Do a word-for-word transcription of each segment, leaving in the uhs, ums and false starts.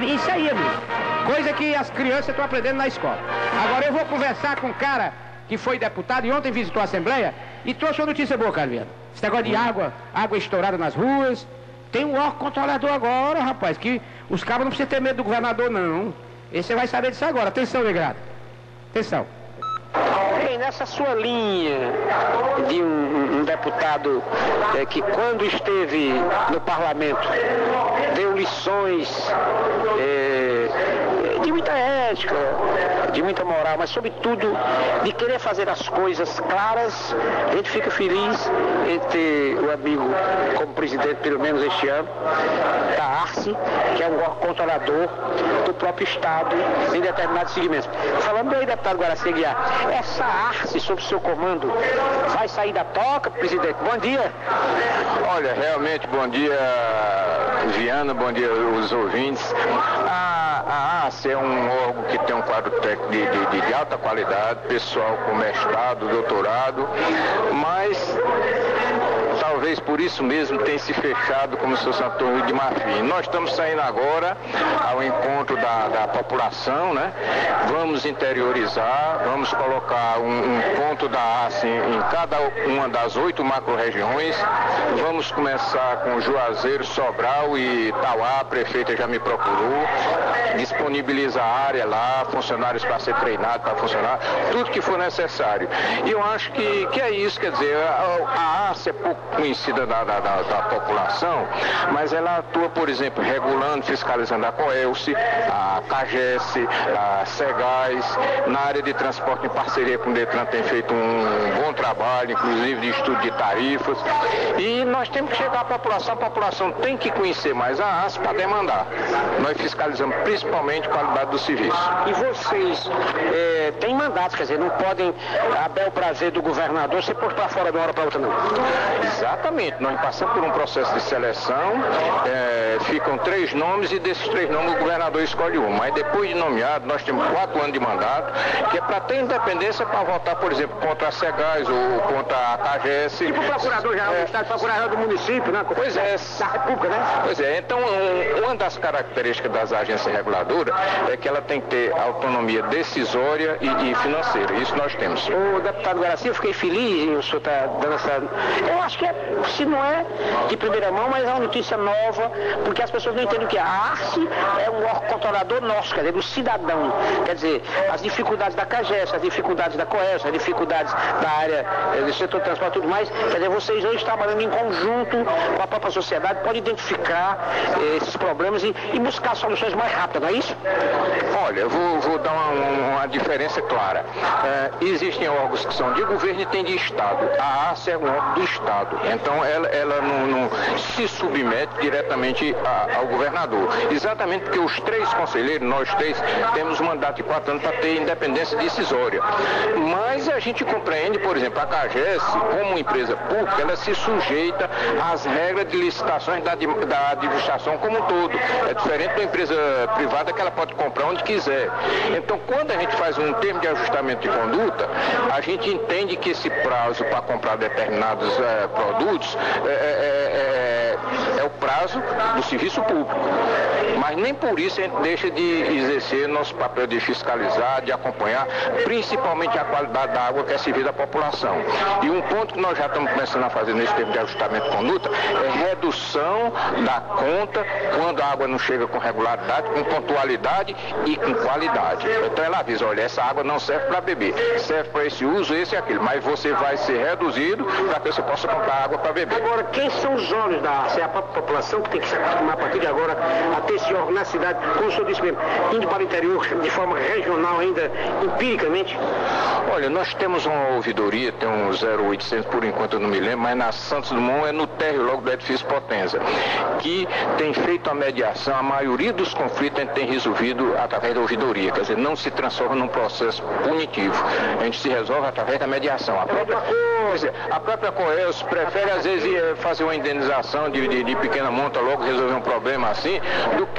Isso aí, amigo. Coisa que as crianças estão aprendendo na escola. Agora eu vou conversar com um cara que foi deputado e ontem visitou a Assembleia e trouxe uma notícia boa, Carlos. Esse negócio de água, água estourada nas ruas. Tem um órgão controlador agora, rapaz, que os cabos não precisam ter medo do governador, não. Esse você vai saber disso agora. Atenção, Negrado. Atenção. Bem, nessa sua linha de um, um deputado é, que quando esteve no parlamento deu lições é, de muita ética, de muita moral, mas sobretudo de querer fazer as coisas claras, a gente fica feliz em ter o amigo como presidente, pelo menos este ano, da Arce, que é um órgão controlador do próprio Estado em determinados segmentos. Falando aí, deputado Guaraci Aguiar, essa Arce, sob seu comando, vai sair da toca, presidente? Bom dia. Olha, realmente, bom dia, Viana, bom dia os ouvintes. A, a Arce é um órgão que tem um quadro técnico de, de, de alta qualidade, pessoal com mestrado, doutorado, mas talvez por isso mesmo tenha se fechado como se fosse uma torre de marfim. Nós estamos saindo agora ao encontro da, da população, né? Vamos interiorizar, vamos colocar um, um ponto da Arce em, em cada uma das oito macro-regiões. Vamos começar com Juazeiro, Sobral e Tauá, a prefeita já me procurou, disponibiliza a área lá, funcionários para ser treinados, para funcionar, tudo que for necessário. E eu acho que, que é isso, quer dizer, a, a Arce é pouco conhecida da, da, da, da população, mas ela atua, por exemplo, regulando, fiscalizando a Coelce, a Cagesse, a Segás, na área de transporte em parceria com o Detran tem feito um bom trabalho, inclusive de estudo de tarifas, e nós temos que chegar à população, a população tem que conhecer mais a Arce para demandar. Nós fiscalizamos principalmente a qualidade do serviço. E vocês é, têm mandatos, quer dizer, não podem, a bel prazer do governador, ser posto para fora de uma hora para outra, não? Exatamente, nós passamos por um processo de seleção, é, ficam três nomes e desses três nomes o governador escolhe um, mas depois de nomeado nós temos quatro anos de mandato, que é para ter independência para votar, por exemplo, contra a Segás ou contra a Cagesse. Tipo o procurador-geral do Estado, procurador do município, né? Pois é. Da República, né? Pois é, então um, uma das características das agências reguladoras é que ela tem que ter autonomia decisória e, e financeira, isso nós temos. O deputado Guaraci, eu fiquei feliz em o senhor estar dando essa... Eu acho que é, se não é de primeira mão, mas é uma notícia nova, porque as pessoas não entendem o que é. A Arce é um órgão controlador nosso, quer dizer, do cidadão. Quer dizer, as dificuldades da Cagesse, as dificuldades da Coelce, as dificuldades da área do setor de transporte e tudo mais, quer dizer, vocês hoje trabalhando em conjunto com a própria sociedade, podem identificar eh, esses problemas e, e buscar soluções mais rápidas, não é isso? Olha, eu vou, vou dar uma, uma diferença clara. É, existem órgãos que são de governo e tem de Estado. A Arce é um órgão do Estado, então ela, ela não, não se submete diretamente a, ao governador. Exatamente porque os três conselheiros, nós três, temos um mandato de quatro anos para ter independência decisória. Mas a gente compreende, por exemplo, a Cagesse, como empresa pública, ela se sujeita às regras de licitações da, da administração como um todo. É diferente de uma empresa privada que ela pode comprar onde quiser. Então, quando a gente faz um termo de ajustamento de conduta, a gente entende que esse prazo para comprar determinados é, produtos é, é, é, é o prazo do serviço público. Mas nem por isso a gente deixa de exercer nosso papel de fiscalizar, de acompanhar, principalmente a qualidade da água que é servida à população. E um ponto que nós já estamos começando a fazer nesse tempo de ajustamento de conduta é redução da conta quando a água não chega com regularidade, com pontualidade e com qualidade. Então ela avisa, olha, essa água não serve para beber, serve para esse uso, esse e aquilo, mas você vai ser reduzido para que você possa comprar água para beber. Agora, quem são os olhos da Arce? É a própria população que tem que se acostumar a partir de agora a ter esse órgão na cidade, como o senhor disse mesmo, indo para o interior de forma regional ainda, empiricamente? Olha, nós temos uma ouvidoria, tem um zero oitocentos por enquanto eu não me lembro, mas na Santos Dumont é no térreo logo do edifício Potenza, que tem feito a mediação, a maioria dos conflitos a gente tem resolvido através da ouvidoria, quer dizer, não se transforma num processo punitivo, a gente se resolve através da mediação. A própria coisa, a própria Coelce prefere às vezes fazer uma indenização de, de, de pequena monta logo resolver um problema assim, do que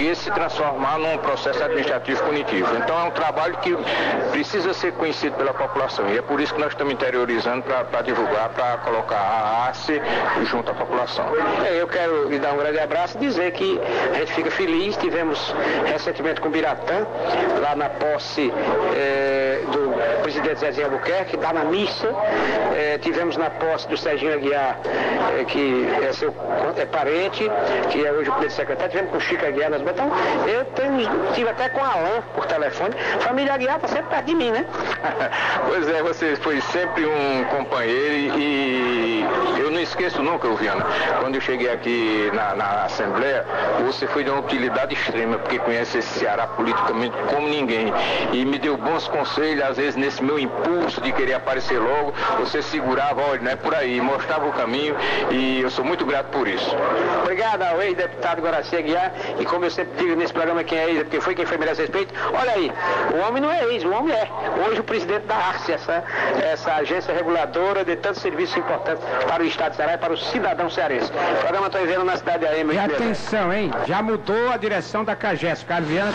que se transformar num processo administrativo punitivo. Então é um trabalho que precisa ser conhecido pela população e é por isso que nós estamos interiorizando para divulgar, para colocar a ACE junto à população. É, eu quero lhe dar um grande abraço e dizer que a gente fica feliz. Tivemos recentemente com o Biratã, lá na posse é, do presidente Zezinho Albuquerque, está na missa. É, tivemos na posse do Serginho Aguiar, é, que é seu é parente, que é hoje o primeiro secretário. Tivemos com o Chico Aguiar nas Então, eu tenho, tive até com o Alain por telefone. Família Aguiar está sempre perto de mim, né? Pois é, você foi sempre um companheiro e eu não esqueço nunca, Viana, quando eu cheguei aqui na, na Assembleia, você foi de uma utilidade extrema, porque conhece esse Ceará politicamente como ninguém e me deu bons conselhos, às vezes nesse meu impulso de querer aparecer logo, você segurava, olha, não é por aí, mostrava o caminho e eu sou muito grato por isso. Obrigado ao ex-deputado Guaraci Aguiar e como eu sempre digo nesse programa, quem é ex, porque foi quem foi merece respeito. Olha aí, o homem não é ex, o homem é hoje o presidente da ARCE, essa, essa agência reguladora de tantos serviços importantes para o Estado de Ceará e para o cidadão cearense. O programa está vivendo na cidade A M. E atenção, hein? Já mudou a direção da CAGES. Carlos Viana